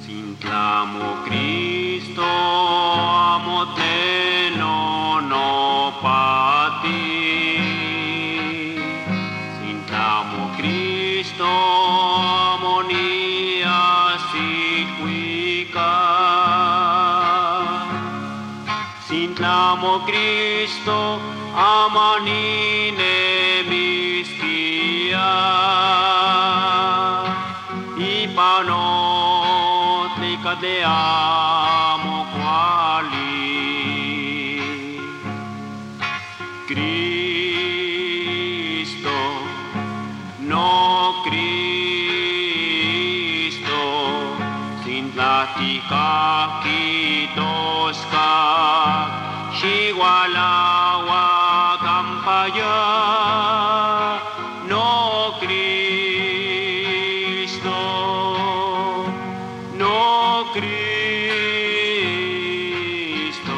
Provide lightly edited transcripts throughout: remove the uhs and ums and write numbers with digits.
Sintlamo Cristo, amo te no pati. Sintlamo Cristo, amonia sit wika. Sintlamo Cristo, amanine miskia. Ipanot te amo quali Cristo, no Cristo, sin plática quitosca, Chihuahua campaya, no Cristo, no Cristo,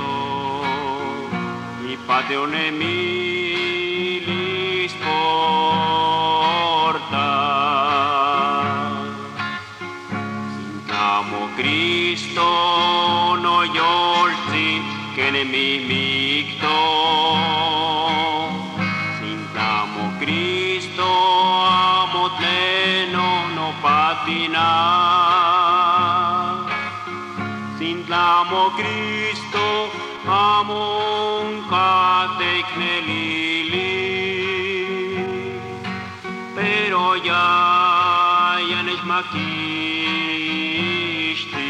y pateo nemilis porta. Sintlamo Cristo, no yolzi, que nemimicto. Sintlamo Cristo, amo tleno, no patina. Sintlamo Cristo, amon katek nelili, pero ya nes makishti.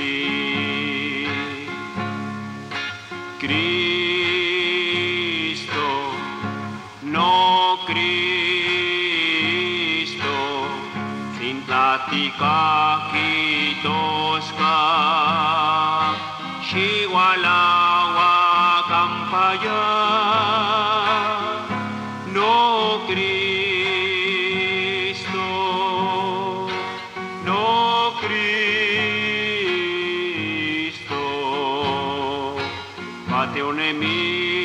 Cristo, no Cristo, sin plática quitosca, Chihuahua campaya, no Cristo, no Cristo, pateo nemilis